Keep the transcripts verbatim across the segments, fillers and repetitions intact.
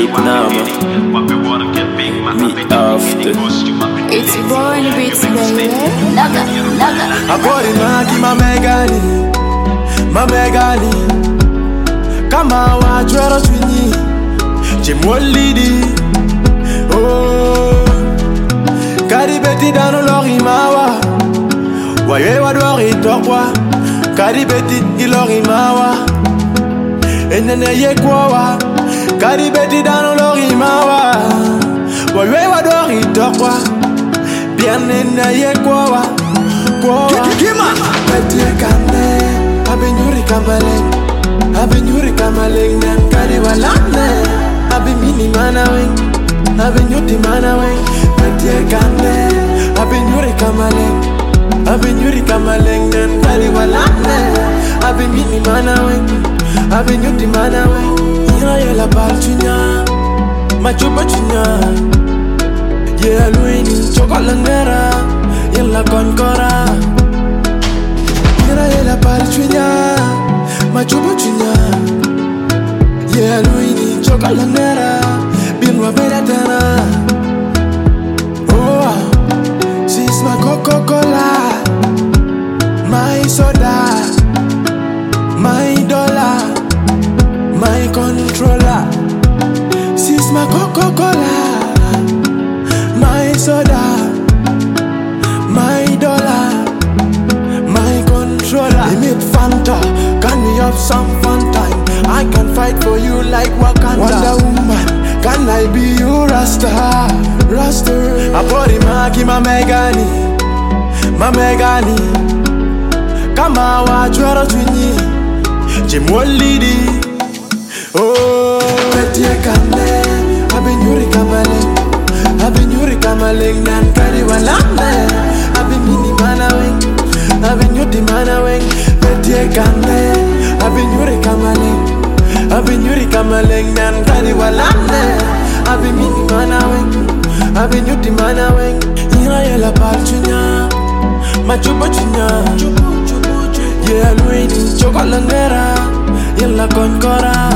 Vietnam. Me after. It's born beats, baby. Naga, naga. Akori maki mamegani, mamegani. Kama wachwero chwinyi, chimolidi. Oh, kari beti dano lori mawa. Waye wadori tokwa, kari beti ilori mawa. Enene ye kwawa, kari beti dano lori mawa. Waye wadori tokwa, bien enene ye kwawa. Kima beti kane, abinyuri kamaleng, abinyuri kamaleng nan kari walane, abimini mana weng, abinyuti mana weng, beti kane, abinyuri kamaleng, abinyuri kamaleng nan kari walane, abimini mana weng, abinyuti mana weng. Ina yela balchunya, machupa chunya, yeah luini chokolangera, yela konkora. Ina yela balchunya, machupa chunya, yeah luini chokolangera, binwa belatana. Oh, she's my Coca-Cola, my soda, my dollar, my controller. She's my Coca-Cola, my soda, my dollar, my controller. They made Fanta, can we have some fun time? I can fight for you like Wakanda. Wonder Woman, can I be you Rasta? Rasta. Apori maki mamegani, mamegani. Kama wachwero chwinyi, chimolidi. Oh, beti kane, abinyuri kamaleng, abinyuri kamaleng nan kari walane, abimini mana weng, abinyuti mana weng, beti kane, abinyuri kamaleng, abinyuri kamaleng nan kari walane, abimini mana weng, abinyuti mana weng. Ina yela balchunya, machupa chunya, yeah luini chokolangera, yela konkora.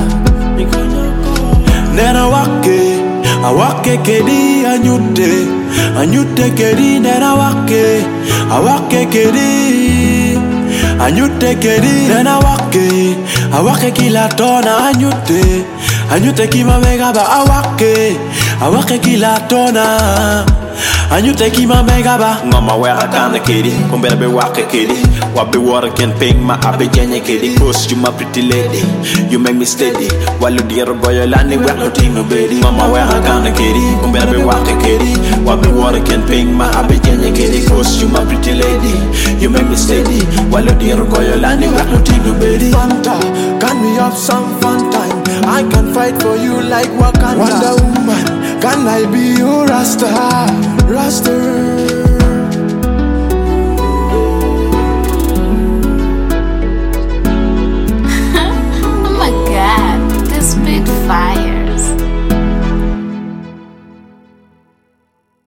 Nena wake, awake kedi anyute, anyute kedi nena wake, awake kedi, anyute kedi nena wake, awake kila tona anyute, anyute kima mega ba awake, awake kila tona. Anyute kima mega ba ngoma wera kana kedi, kumbera be wake kedi, wabi water can ping my abe janye kedi. Cause you my pretty lady, you make me steady. Walu diero goyo lani we no tino bedi. Ngoma wera kana kedi, kumbera be wake kedi, wabi water can ping my abe janye kedi. Cause you my pretty lady, you make me steady. Walu diero goyo lani we no tino bedi. Fanta, can we have some fun time? I can fight for you like Wakanda. Wonder Woman, can I be your Rasta? Rasta.